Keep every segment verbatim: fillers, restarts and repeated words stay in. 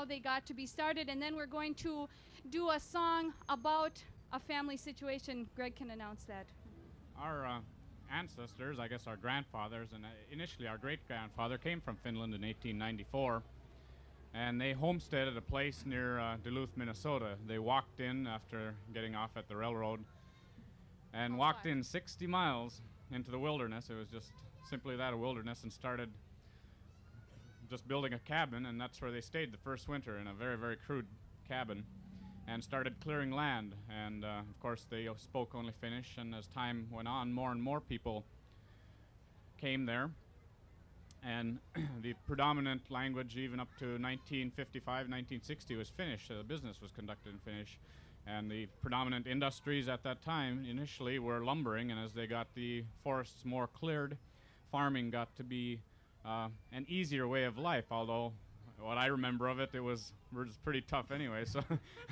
how they got to be started, and then we're going to do a song about a family situation. Greg can announce that. Our uh, ancestors, I guess our grandfathers, and uh, initially our great-grandfather came from Finland in eighteen ninety-four, and they homesteaded a place near uh, Duluth, Minnesota. They walked in after getting off at the railroad and Oh, walked wow. in sixty miles into the wilderness. It was just simply that, a wilderness, and started just building a cabin, and that's where they stayed the first winter, in a very, very crude cabin, and started clearing land. And uh, of course they uh, spoke only Finnish, and as time went on, more and more people came there, and the predominant language even up to nineteen fifty-five, nineteen sixty was Finnish. So the business was conducted in Finnish, and the predominant industries at that time initially were lumbering, and as they got the forests more cleared, farming got to be uh, an easier way of life, although what I remember of it, it was, was pretty tough anyway. So,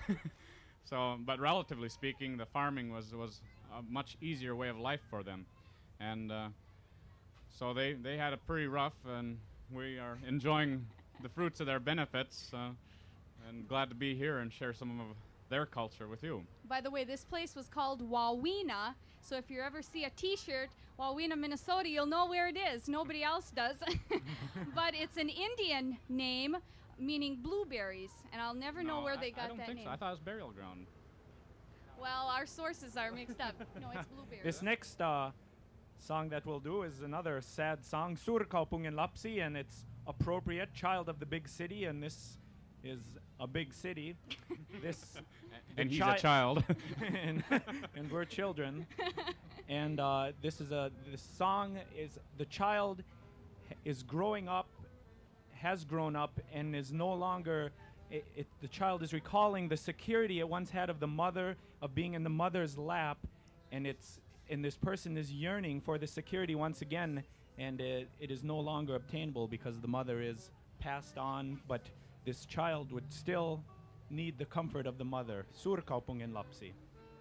so, but relatively speaking, the farming was, was a much easier way of life for them. And uh, so they, they had it pretty rough, and we are enjoying the fruits of their benefits, uh, and glad to be here and share some of their culture with you. By the way, this place was called Wawina, so if you ever see a t-shirt, Wawina, Minnesota, you'll know where it is. Nobody else does. But it's an Indian name meaning blueberries, and I'll never know No, where I- they I got don't that think name. so. I thought it was burial ground. Well, our sources are mixed up. No, it's blueberries. This next uh, song that we'll do is another sad song, Suurkaupungin lapsi, and it's appropriate, child of the big city, and this is a big city. This And the he's chi- a child. and, and we're children. And uh, this is a this song is the child h- is growing up, has grown up, and is no longer. It, it, the child is recalling the security it once had of the mother, of being in the mother's lap, and it's and this person is yearning for the security once again, and it, it is no longer obtainable because the mother is passed on, but this child would still need the comfort of the mother. Suurkaupungin lapsi.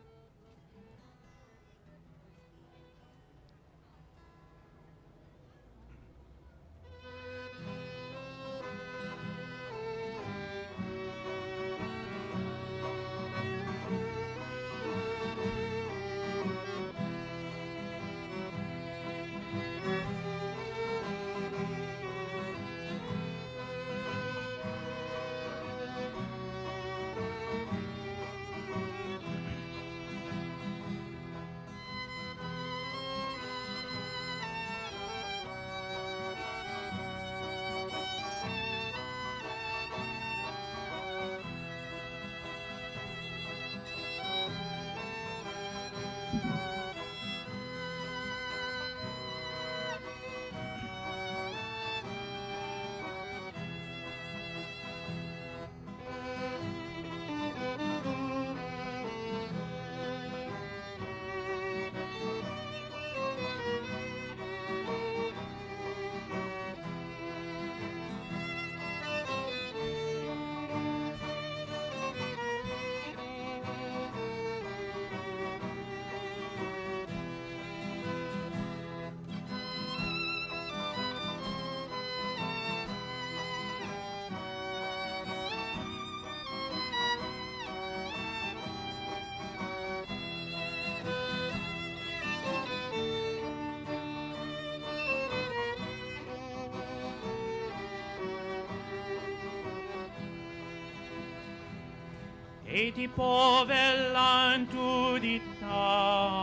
Eti povellan tudita,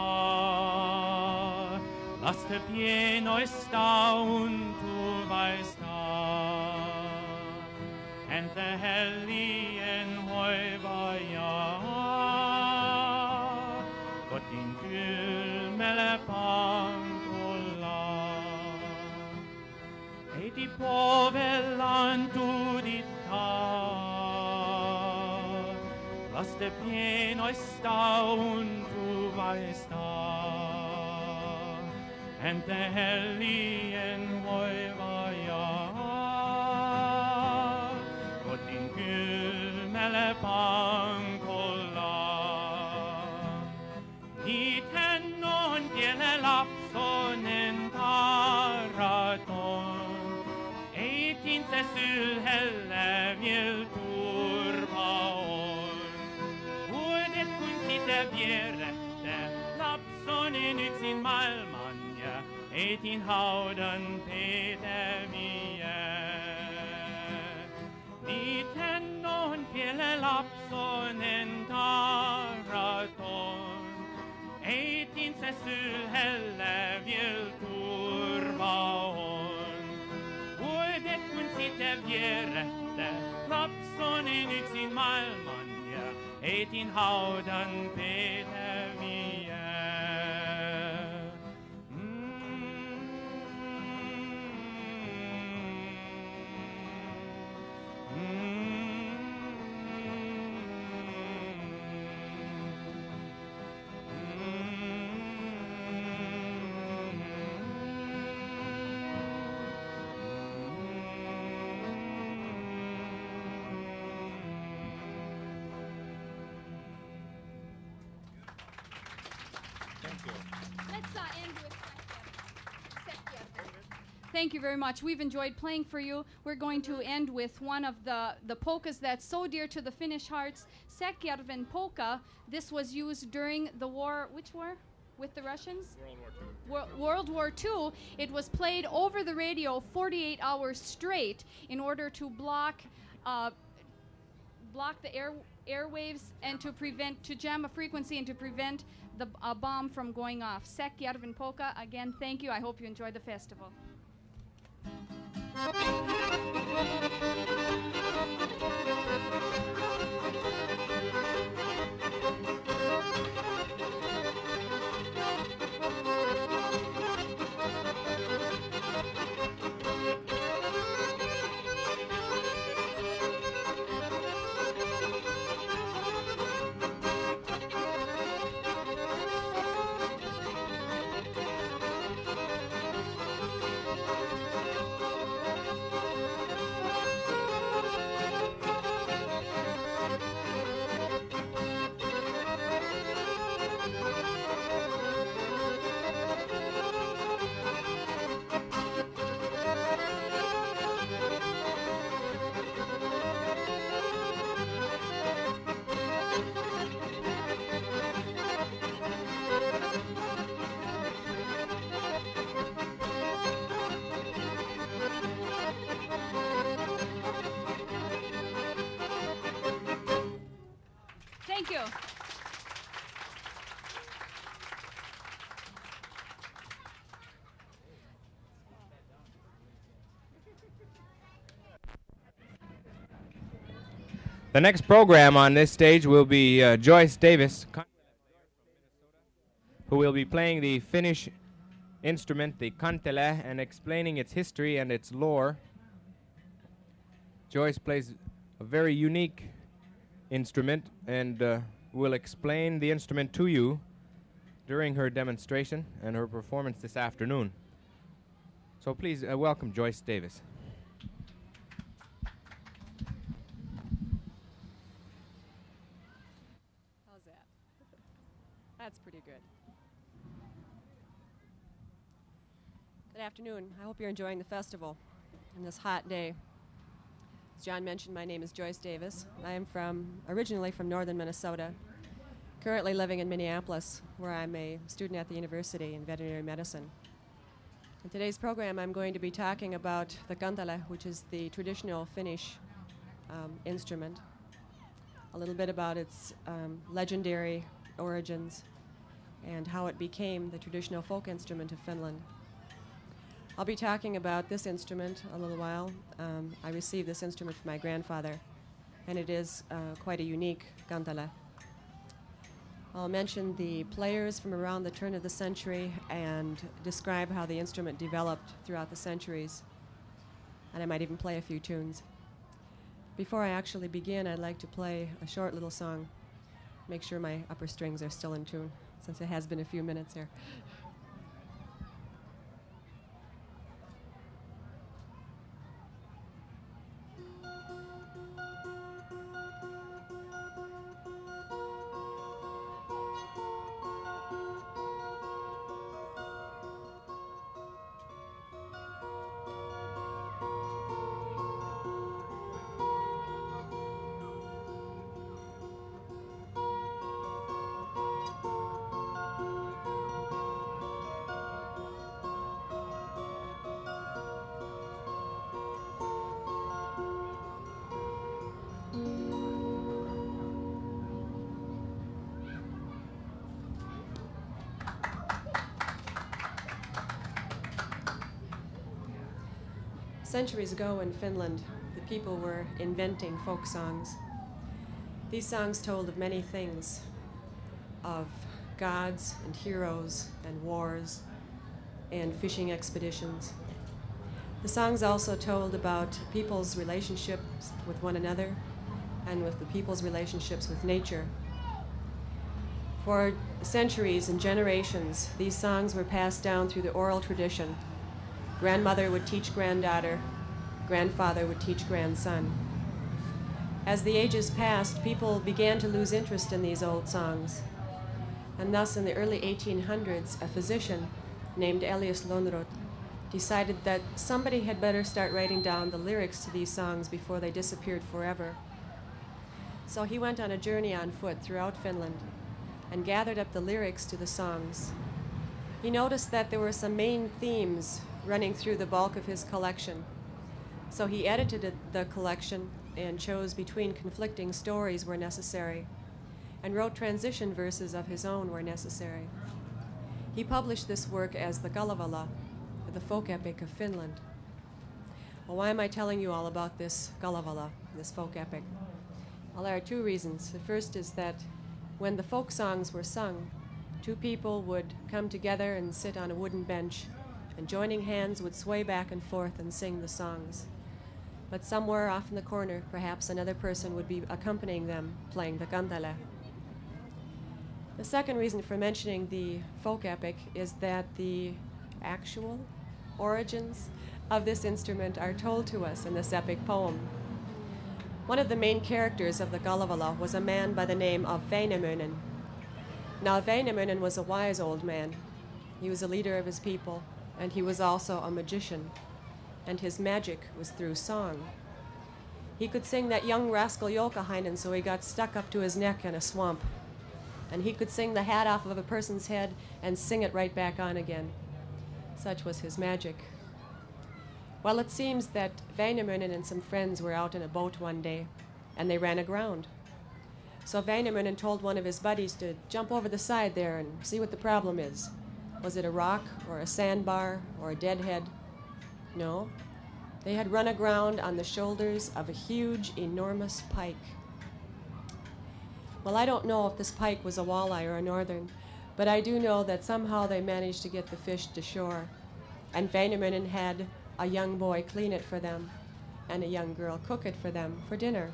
laste pieno esta untu vaista, and the helgen hoivaja, kotiin kylmelle pankolla. Eti povellan tudita, laste pienoista untuvaista, and the helgen hoivaja, kotiin kylmälle pankolla. Niiden on vielä lapsonen taraton, eitin se sylhellä vielä tuu. vierette, lapsonen ut sin malmanje, eitin hauden Peter vie. Niten non pille lapsonen taraton, eitin se sylhelle viel turvaon. Vuodet kun sitten vierette, lapsonen ut sin malmanje, eitin haudan Peter vie. Let's uh, end with Thank you very much. We've enjoyed playing for you. We're going to end with one of the, the polkas that's so dear to the Finnish hearts, Sekjärven polka. This was used during the war, which war? With the Russians? World War Two. Wor- World War Two. It was played over the radio forty-eight hours straight in order to block uh, block the air airwaves and to prevent, to jam a frequency and to prevent the uh, bomb from going off. Sekjärven polka. Again, thank you. I hope you enjoy the festival. Thank you. The next program on this stage will be uh, Joyce Davis, who will be playing the Finnish instrument, the kantele, and explaining its history and its lore. Joyce plays a very unique instrument and uh, will explain the instrument to you during her demonstration and her performance this afternoon. So please uh, welcome Joyce Davis. How's that? That's pretty good. Good afternoon. I hope you're enjoying the festival on this hot day. As John mentioned, my name is Joyce Davis. I am from originally from northern Minnesota, currently living in Minneapolis, where I'm a student at the university in veterinary medicine. In today's program, I'm going to be talking about the kantele, which is the traditional Finnish um, instrument, a little bit about its um, legendary origins and how it became the traditional folk instrument of Finland. I'll be talking about this instrument a little while. Um, I received this instrument from my grandfather, and it is uh, quite a unique kantele. I'll mention the players from around the turn of the century and describe how the instrument developed throughout the centuries, and I might even play a few tunes. Before I actually begin, I'd like to play a short little song, make sure my upper strings are still in tune, since it has been a few minutes here. Centuries ago in Finland, the people were inventing folk songs. These songs told of many things, of gods and heroes and wars and fishing expeditions. The songs also told about people's relationships with one another and with the people's relationships with nature. For centuries and generations, these songs were passed down through the oral tradition. Grandmother would teach granddaughter, grandfather would teach grandson. As the ages passed, people began to lose interest in these old songs. And thus, in the early eighteen hundreds, a physician named Elias Lönnrot decided that somebody had better start writing down the lyrics to these songs before they disappeared forever. So he went on a journey on foot throughout Finland and gathered up the lyrics to the songs. He noticed that there were some main themes running through the bulk of his collection. So he edited it- the collection and chose between conflicting stories where necessary, and wrote transition verses of his own where necessary. He published this work as the Kalevala, the folk epic of Finland. Well, why am I telling you all about this Kalevala, this folk epic? Well, there are two reasons. The first is that when the folk songs were sung, two people would come together and sit on a wooden bench, and joining hands would sway back and forth and sing the songs. But somewhere off in the corner, perhaps another person would be accompanying them, playing the kantele. The second reason for mentioning the folk epic is that the actual origins of this instrument are told to us in this epic poem. One of the main characters of the Kalevala was a man by the name of Väinämöinen. Now, Väinämöinen was a wise old man. He was a leader of his people, and he was also a magician, and his magic was through song. He could sing that young rascal Joukahainen so he got stuck up to his neck in a swamp, and he could sing the hat off of a person's head and sing it right back on again. Such was his magic. Well, it seems that Väinämöinen and some friends were out in a boat one day, and they ran aground. So Väinämöinen told one of his buddies to jump over the side there and see what the problem is. Was it a rock or a sandbar or a deadhead? No. They had run aground on the shoulders of a huge, enormous pike. Well, I don't know if this pike was a walleye or a northern, but I do know that somehow they managed to get the fish to shore, and Väinämöinen had a young boy clean it for them, and a young girl cook it for them for dinner.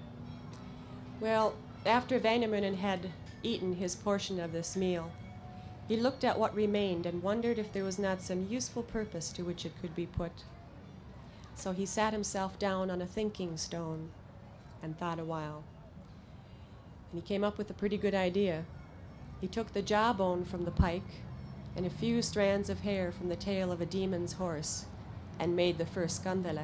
Well, after Väinämöinen had eaten his portion of this meal, he looked at what remained and wondered if there was not some useful purpose to which it could be put. So he sat himself down on a thinking stone and thought a while. And he came up with a pretty good idea. He took the jawbone from the pike and a few strands of hair from the tail of a demon's horse and made the first kantele.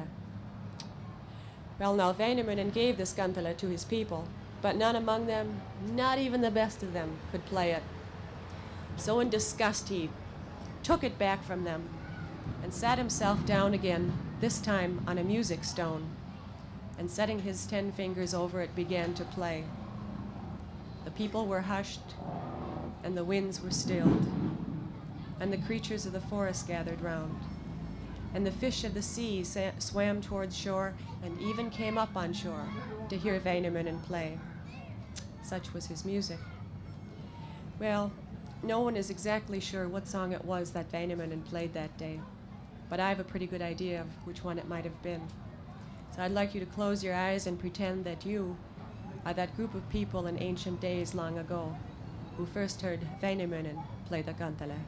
Well, now Väinämöinen gave this kantele to his people, but none among them, not even the best of them, could play it. So in disgust he took it back from them and sat himself down again, this time on a music stone, and setting his ten fingers over it began to play. The people were hushed, and the winds were stilled, and the creatures of the forest gathered round, and the fish of the sea sa- swam towards shore and even came up on shore to hear Väinämöinen play. Such was his music. Well, no one is exactly sure what song it was that Väinämöinen played that day, but I have a pretty good idea of which one it might have been. So I'd like you to close your eyes and pretend that you are that group of people in ancient days long ago who first heard Väinämöinen play the kantele.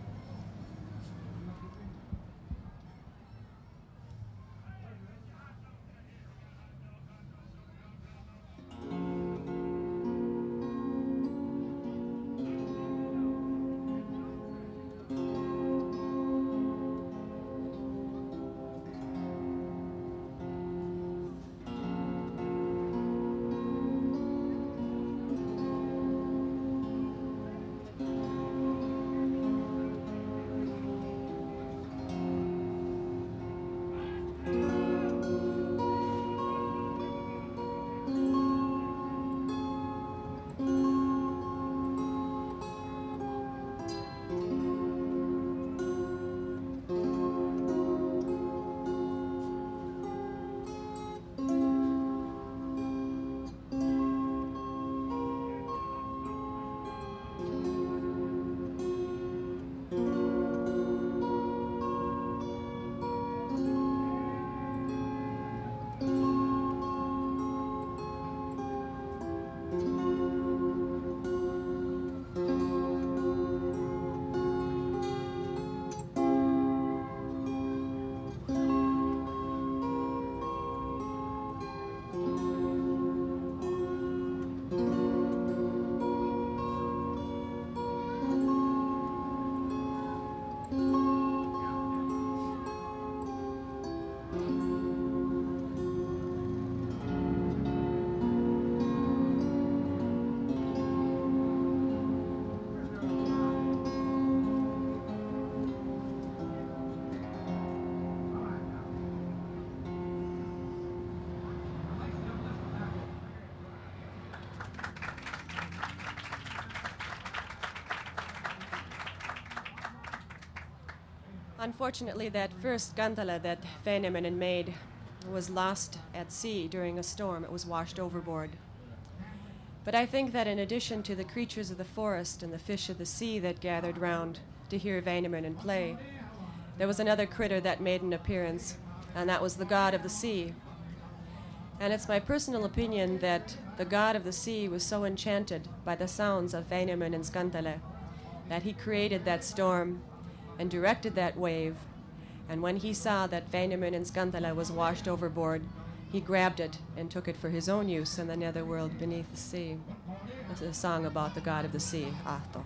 Unfortunately, that first gondola that Väinämöinen made was lost at sea during a storm. It was washed overboard. But I think that in addition to the creatures of the forest and the fish of the sea that gathered round to hear Väinämöinen play, there was another critter that made an appearance, and that was the god of the sea. And it's my personal opinion that the god of the sea was so enchanted by the sounds of Väinämöinen's gondola that he created that storm and directed that wave. And when he saw that Väinämöinen's gondola was washed overboard, he grabbed it and took it for his own use in the netherworld beneath the sea. This is a song about the god of the sea, Ahto.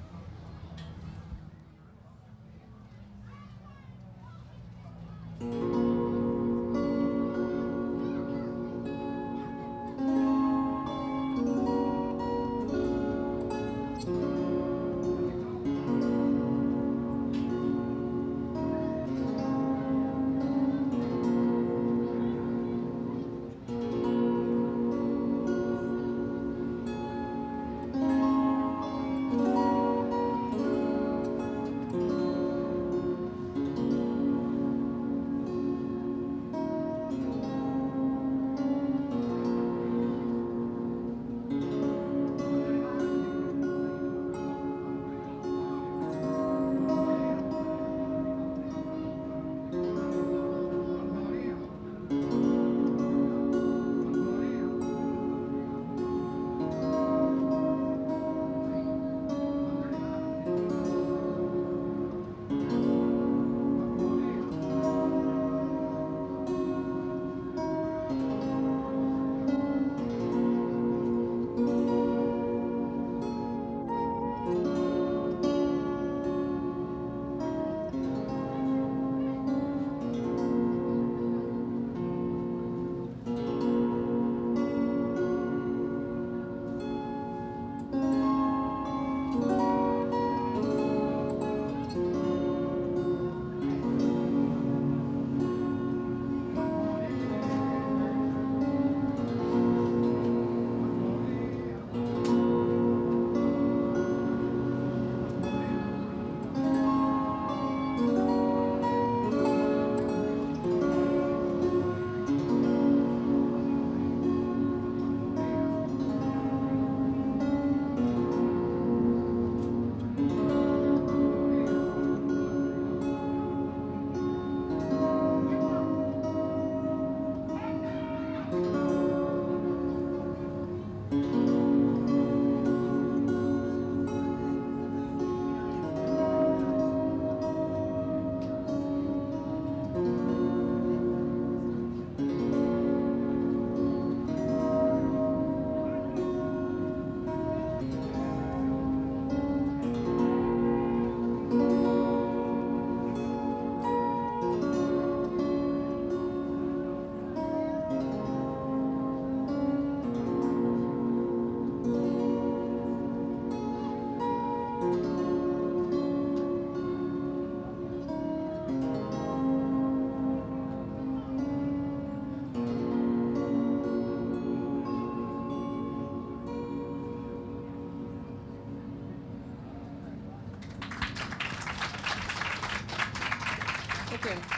Thank you.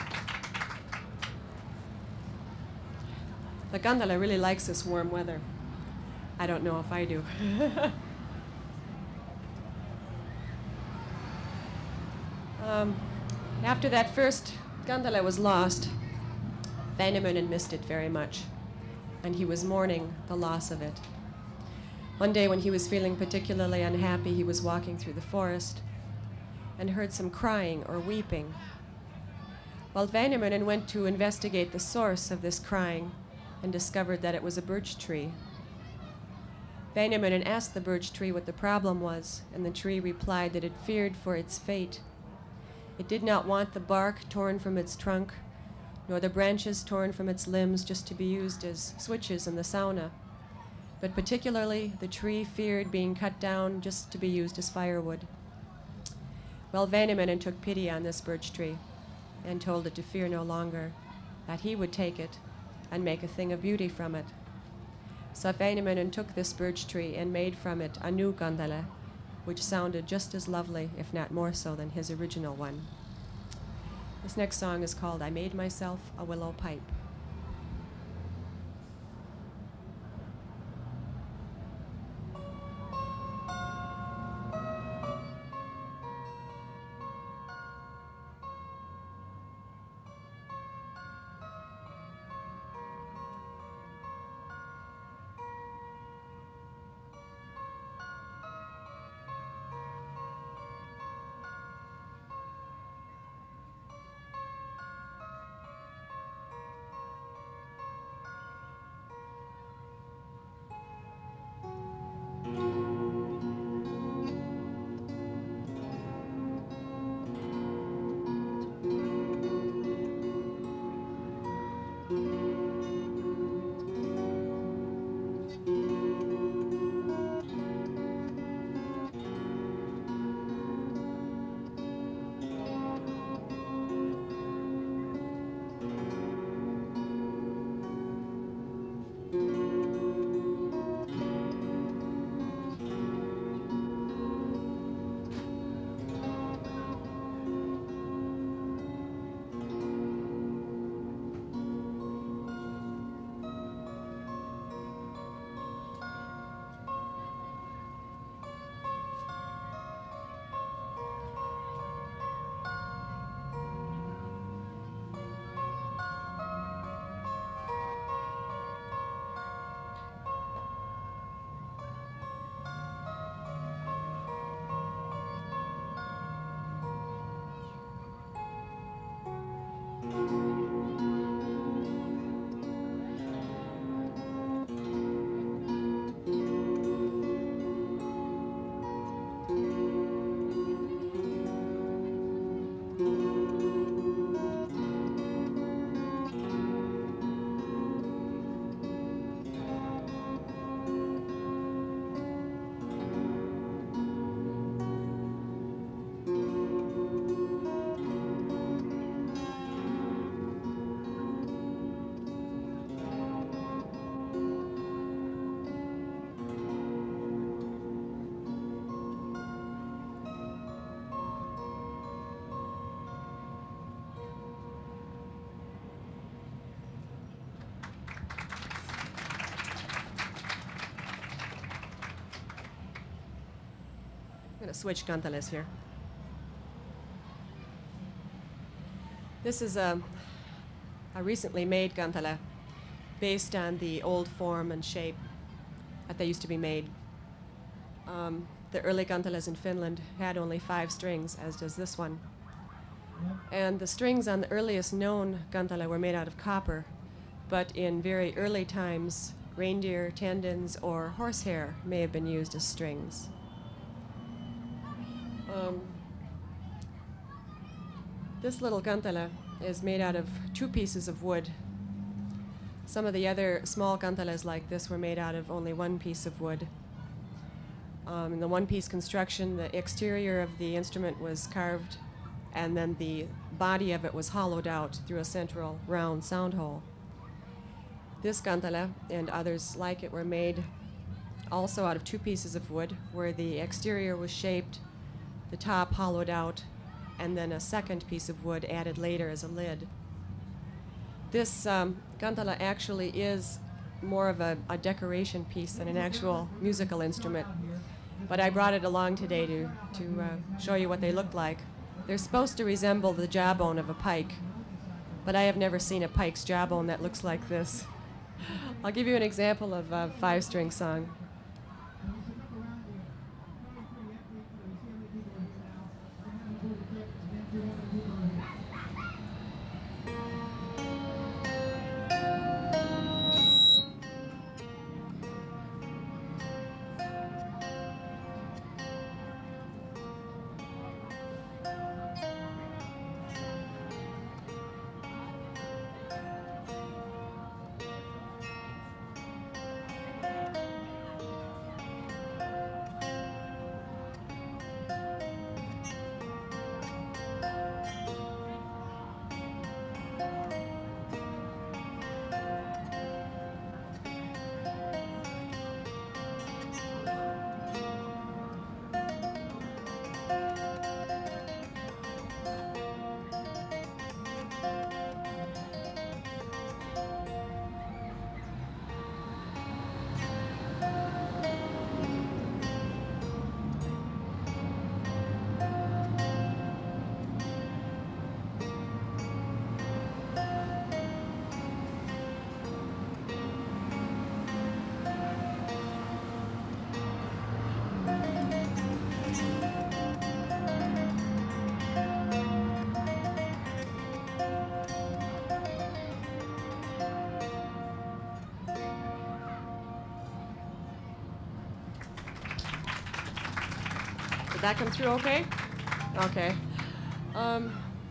The gondola really likes this warm weather. I don't know if I do. um, after that first gondola was lost, Väinämöinen missed it very much, and he was mourning the loss of it. One day when he was feeling particularly unhappy, he was walking through the forest and heard some crying or weeping. Well, Väinämöinen went to investigate the source of this crying and discovered that it was a birch tree. Väinämöinen asked the birch tree what the problem was, and the tree replied that it feared for its fate. It did not want the bark torn from its trunk, nor the branches torn from its limbs just to be used as switches in the sauna. But particularly, the tree feared being cut down just to be used as firewood. Well, Väinämöinen took pity on this birch tree and told it to fear no longer, that he would take it and make a thing of beauty from it. So Väinämöinen took this birch tree and made from it a new gondola, which sounded just as lovely, if not more so, than his original one. This next song is called I Made Myself a Willow Pipe. I'm going to switch gantalas here. This is a, a recently made gantala based on the old form and shape that they used to be made. Um, the early gantalas in Finland had only five strings, as does this one. And the strings on the earliest known gantala were made out of copper, but in very early times, reindeer tendons or horsehair may have been used as strings. Um, this little gantala is made out of two pieces of wood. Some of the other small gantalas like this were made out of only one piece of wood. Um, in the one-piece construction, the exterior of the instrument was carved, and then the body of it was hollowed out through a central round sound hole. This gantala and others like it were made also out of two pieces of wood, where the exterior was shaped, the top hollowed out, and then a second piece of wood added later as a lid. This um, gantala actually is more of a, a decoration piece than an actual musical instrument, but I brought it along today to, to uh, show you what they look like. They're supposed to resemble the jawbone of a pike, but I have never seen a pike's jawbone that looks like this. I'll give you an example of a five-string song. that come through okay? Okay. Um,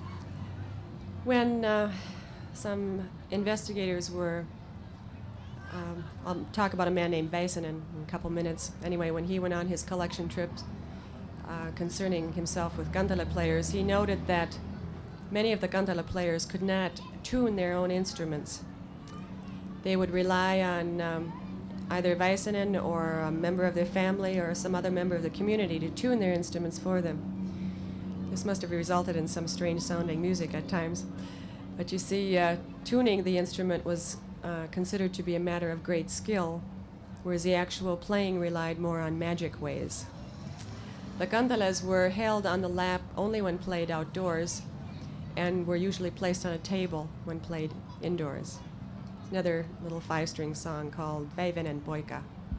when uh, some investigators were, um, I'll talk about a man named Väisänen in a couple minutes. Anyway, when he went on his collection trips uh, concerning himself with kantele players, he noted that many of the kantele players could not tune their own instruments. They would rely on um, either Väisänen or a member of their family or some other member of the community to tune their instruments for them. This must have resulted in some strange sounding music at times. But you see, uh, tuning the instrument was uh, considered to be a matter of great skill, whereas the actual playing relied more on magic ways. The kanteles were held on the lap only when played outdoors, and were usually placed on a table when played indoors. Another little five-string song called Väivänen Poika.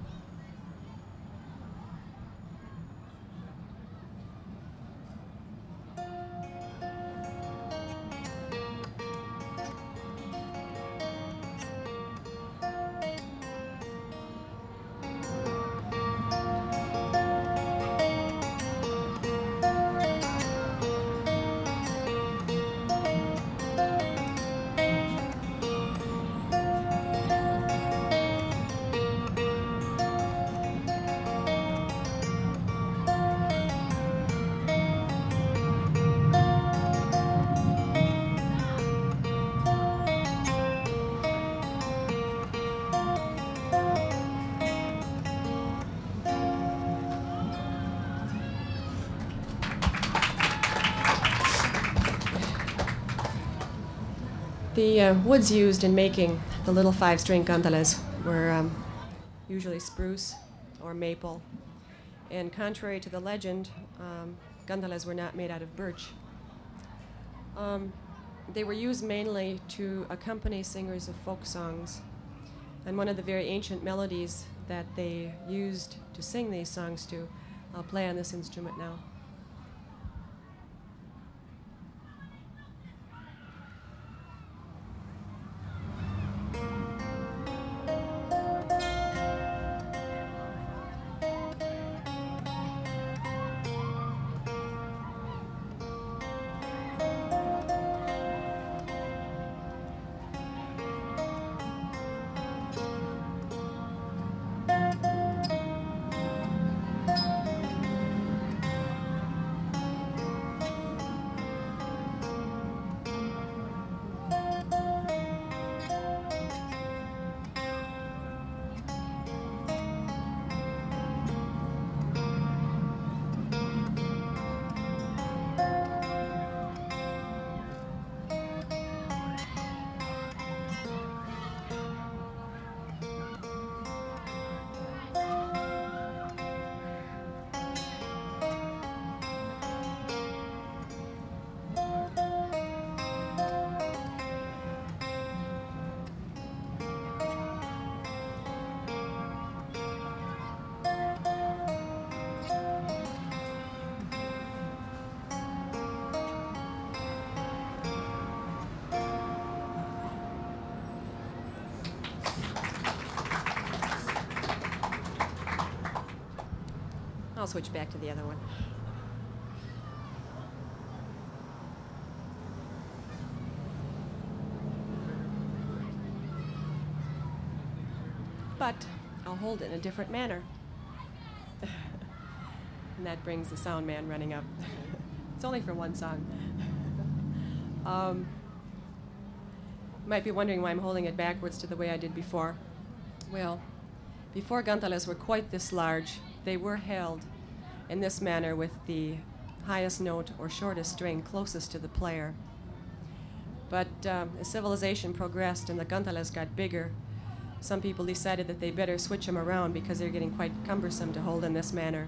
The uh, woods used in making the little five-string kanteles were um, usually spruce or maple. And contrary to the legend, um, kanteles were not made out of birch. Um, they were used mainly to accompany singers of folk songs. And one of the very ancient melodies that they used to sing these songs to, I'll play on this instrument now. I'll switch back to the other one. But I'll hold it in a different manner. And that brings the sound man running up. It's only for one song. um, you might be wondering why I'm holding it backwards to the way I did before. Well, before kanteles were quite this large, they were held in this manner with the highest note or shortest string closest to the player. But um, as civilization progressed and the kanteles got bigger, some people decided that they better switch them around because they're getting quite cumbersome to hold in this manner.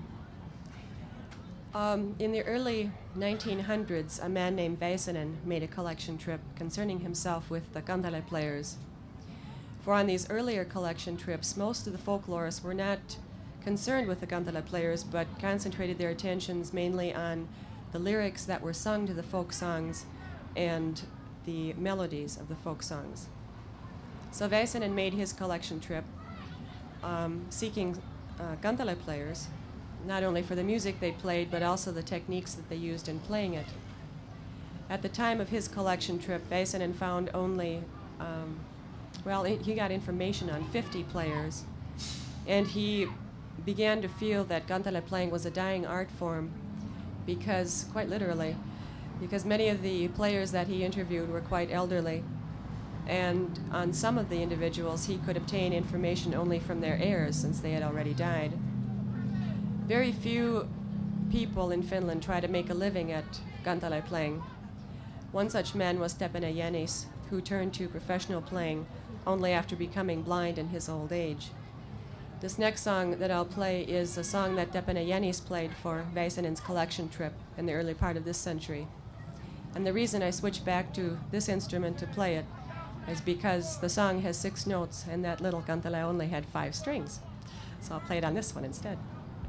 Um, in the early nineteen hundreds, a man named Väisänen made a collection trip concerning himself with the kantele players. For on these earlier collection trips, most of the folklorists were not concerned with the kantele players, but concentrated their attentions mainly on the lyrics that were sung to the folk songs and the melodies of the folk songs. So Väisänen made his collection trip um, seeking uh, kantele players, not only for the music they played, but also the techniques that they used in playing it. At the time of his collection trip, Väisänen found only, um, well, he he got information on fifty players, and he began to feel that kantele playing was a dying art form because, quite literally, because many of the players that he interviewed were quite elderly, and on some of the individuals he could obtain information only from their heirs since they had already died. Very few people in Finland try to make a living at kantele playing. One such man was Tepene Jänis, who turned to professional playing only after becoming blind in his old age. This next song that I'll play is a song that Tepene Jänis played for Väisänen's collection trip in the early part of this century. And the reason I switched back to this instrument to play it is because the song has six notes and that little kantele only had five strings. So I'll play it on this one instead.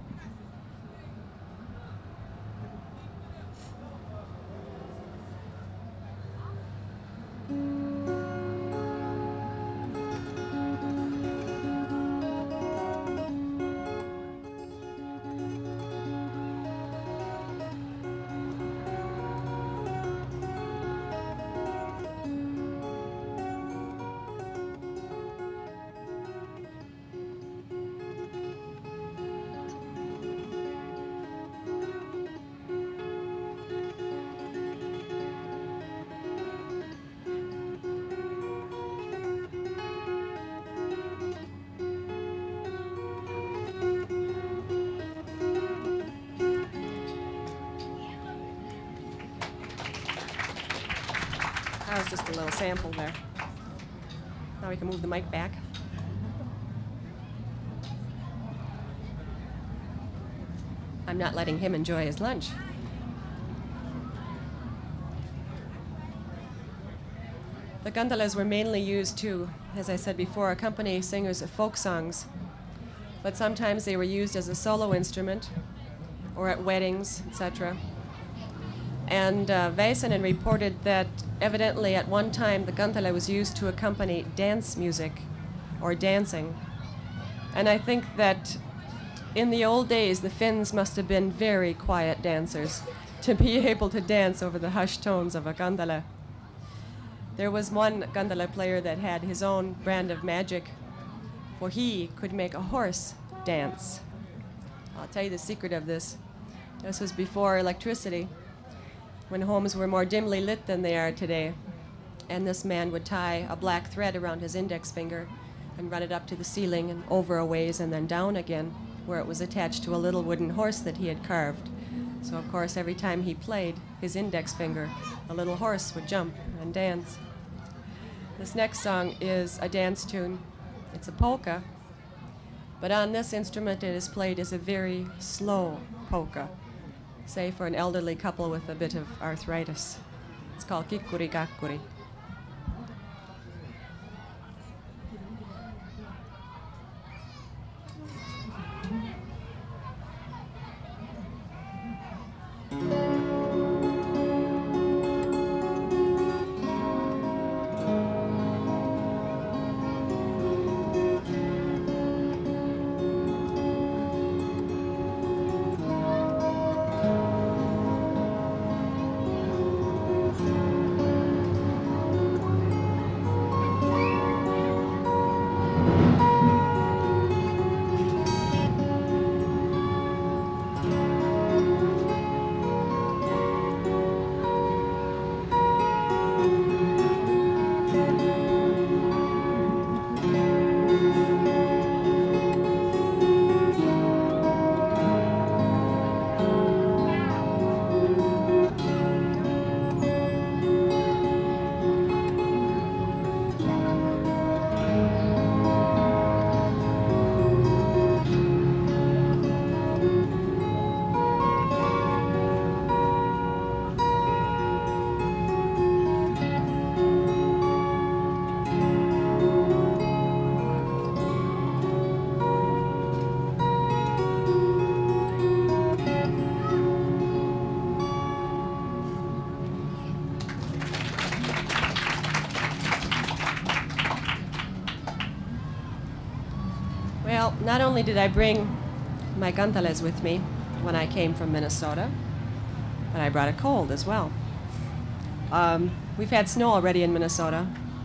That was just a little sample there. Now we can move the mic back. I'm not letting him enjoy his lunch. The kanteles were mainly used to, as I said before, accompany singers of folk songs, but sometimes they were used as a solo instrument or at weddings, et cetera. And uh, Väisänen reported that evidently at one time the kantele was used to accompany dance music or dancing. And I think that in the old days the Finns must have been very quiet dancers to be able to dance over the hushed tones of a kantele. There was one kantele player that had his own brand of magic, for he could make a horse dance. I'll tell you the secret of this. This was before electricity, when homes were more dimly lit than they are today. And this man would tie a black thread around his index finger and run it up to the ceiling and over a ways and then down again, where it was attached to a little wooden horse that he had carved. So of course every time he played his index finger, a little horse would jump and dance. This next song is a dance tune. It's a polka, but on this instrument it is played as a very slow polka, say for an elderly couple with a bit of arthritis. It's called Kikkuri Kakkuri. Well, not only did I bring my ganteles with me when I came from Minnesota, but I brought a cold as well. Um, we've had snow already in Minnesota,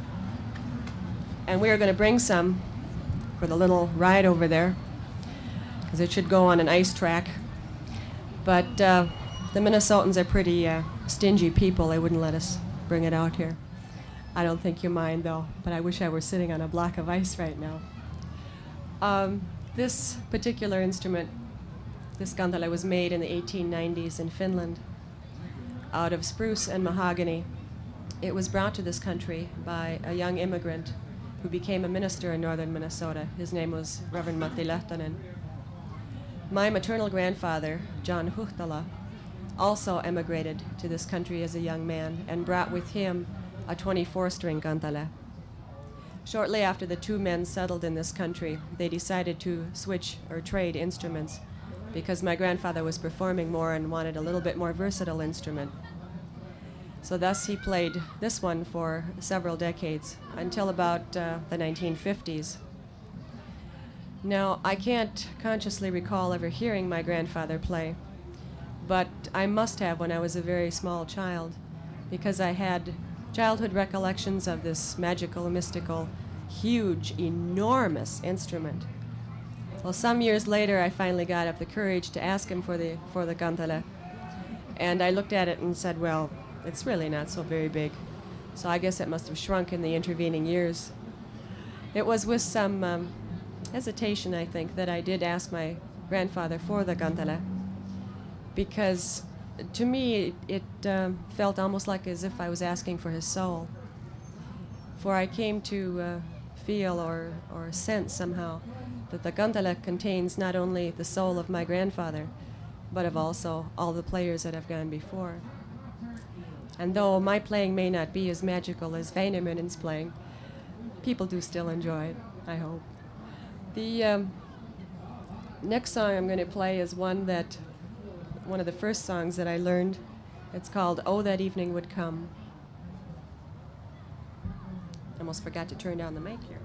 and we are going to bring some for the little ride over there, because it should go on an ice track. But uh, the Minnesotans are pretty uh, stingy people. They wouldn't let us bring it out here. I don't think you mind, though, but I wish I were sitting on a block of ice right now. Um, this particular instrument, this gantele, was made in the eighteen nineties in Finland out of spruce and mahogany. It was brought to this country by a young immigrant who became a minister in northern Minnesota. His name was Reverend Matti Lehtonen. My maternal grandfather, John Huhtala, also emigrated to this country as a young man and brought with him a twenty-four string gantele. Shortly after the two men settled in this country, they decided to switch or trade instruments because my grandfather was performing more and wanted a little bit more versatile instrument. So thus he played this one for several decades, until about uh, the nineteen fifties. Now, I can't consciously recall ever hearing my grandfather play, but I must have when I was a very small child, because I had childhood recollections of this magical, mystical, huge, enormous instrument. Well, some years later, I finally got up the courage to ask him for the for the gantele, and I looked at it and said, well, it's really not so very big. So I guess it must have shrunk in the intervening years. It was with some um, hesitation, I think, that I did ask my grandfather for the gantele, because to me it, it um, felt almost like as if I was asking for his soul. For I came to uh, feel or, or sense somehow that the gantele contains not only the soul of my grandfather, but of also all the players that have gone before. And though my playing may not be as magical as Weinemunen's playing, people do still enjoy it, I hope. The um, next song I'm going to play is one that, one of the first songs that I learned. It's called "Oh, That Evening Would Come." Almost forgot to turn down the mic here.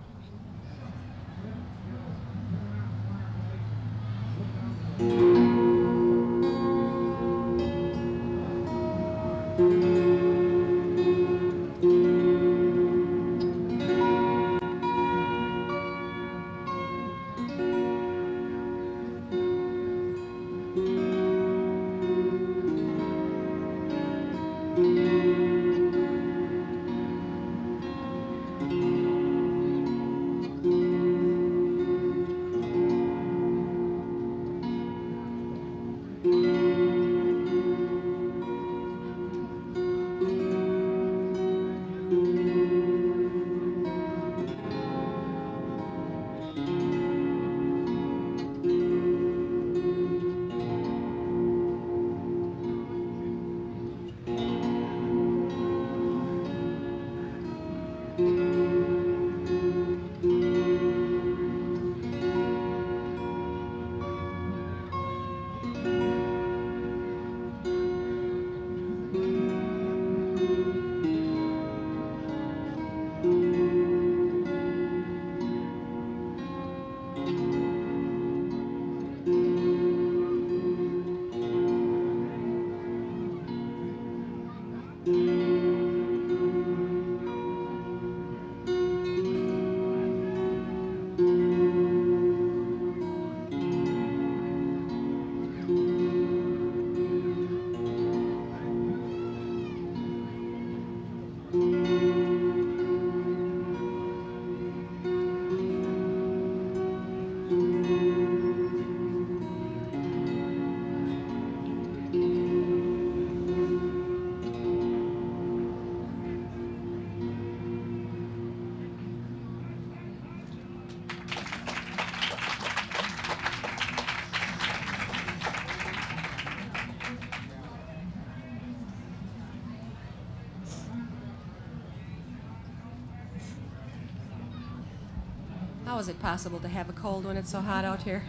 How is it possible to have a cold when it's so hot out here?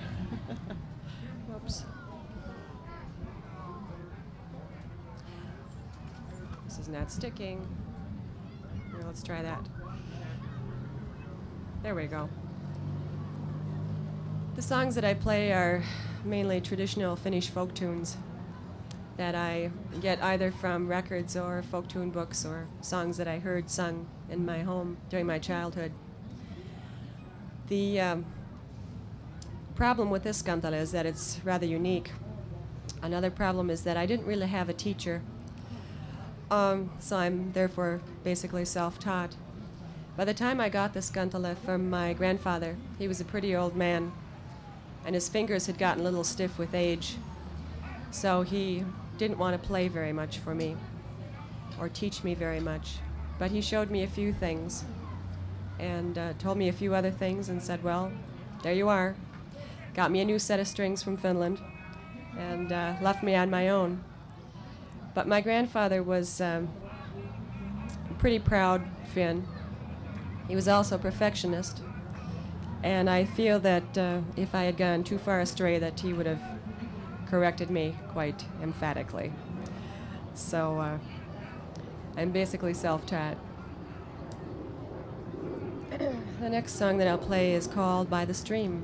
Whoops. This is not sticking. Here, let's try that. There we go. The songs that I play are mainly traditional Finnish folk tunes that I get either from records or folk tune books or songs that I heard sung in my home during my childhood. The um, problem with this kantele is that it's rather unique. Another problem is that I didn't really have a teacher, um, so I'm therefore basically self-taught. By the time I got this kantele from my grandfather, he was a pretty old man, and his fingers had gotten a little stiff with age, so he didn't want to play very much for me or teach me very much. But he showed me a few things and uh, told me a few other things and said, well, there you are. Got me a new set of strings from Finland and uh, left me on my own. But my grandfather was um, a pretty proud Finn. He was also a perfectionist. And I feel that uh, if I had gone too far astray, that he would have corrected me quite emphatically. So uh, I'm basically self-taught. The next song that I'll play is called By the Stream.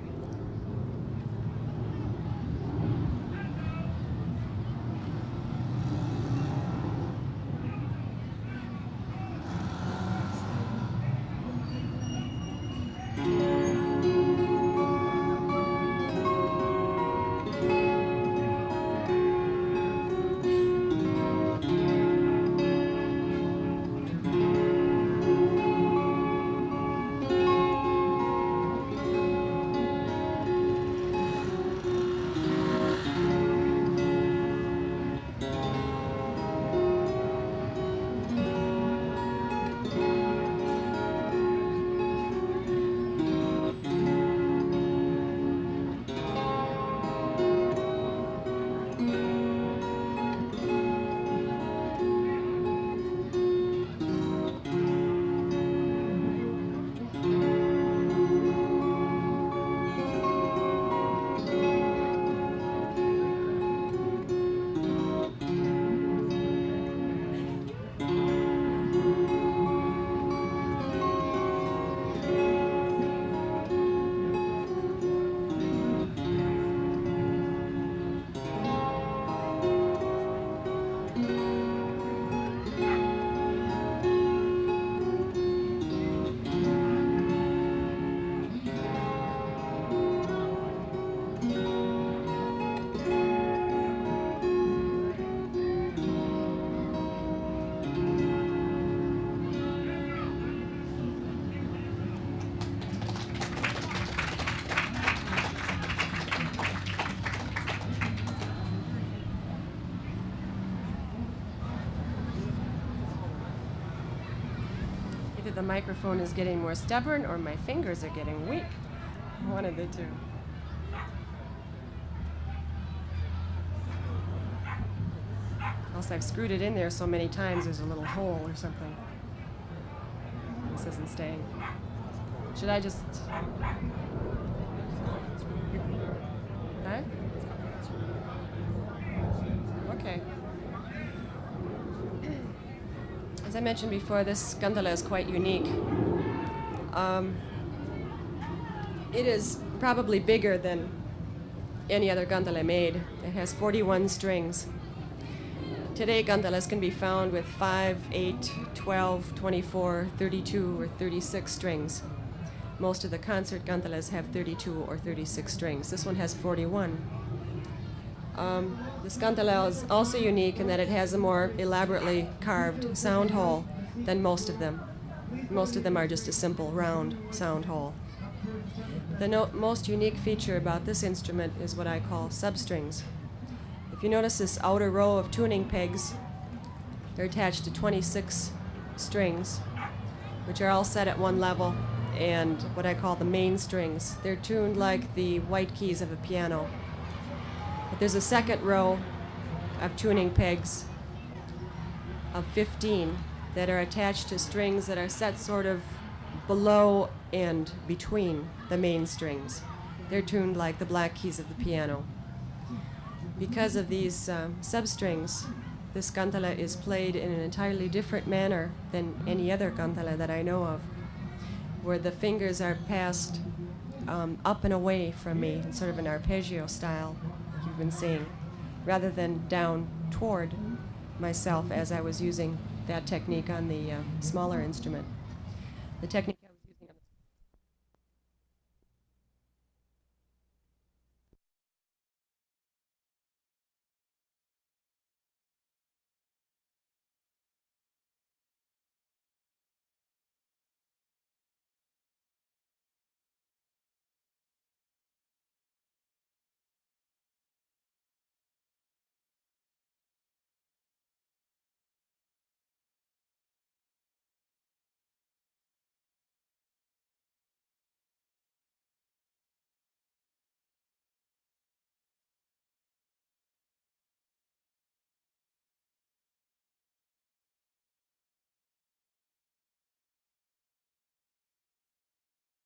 The microphone is getting more stubborn or my fingers are getting weak. One of the two. Also, I've screwed it in there so many times there's a little hole or something. This isn't staying. Should I just... Huh? Okay. As I mentioned before, this kantele is quite unique. Um, it is probably bigger than any other kantele made. It has forty-one strings. Today, kanteles can be found with five, eight, twelve, twenty-four, thirty-two, or thirty-six strings. Most of the concert kanteles have thirty-two or thirty-six strings. This one has forty-one. Um, this kantele is also unique in that it has a more elaborately carved sound hole than most of them. Most of them are just a simple round sound hole. The no- most unique feature about this instrument is what I call substrings. If you notice this outer row of tuning pegs, they're attached to twenty-six strings, which are all set at one level, and what I call the main strings. They're tuned like the white keys of a piano. But there's a second row of tuning pegs of fifteen that are attached to strings that are set sort of below and between the main strings. They're tuned like the black keys of the piano. Because of these um, substrings, this kantele is played in an entirely different manner than any other kantele that I know of, where the fingers are passed um, up and away from me in sort of an arpeggio style, like you've been seeing, rather than down toward myself as I was using that technique on the uh, smaller instrument. The technique